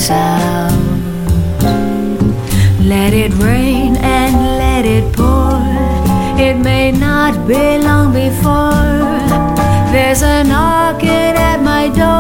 lights out. Let it rain and let it pour. It may not be long before there's a knocking at my door.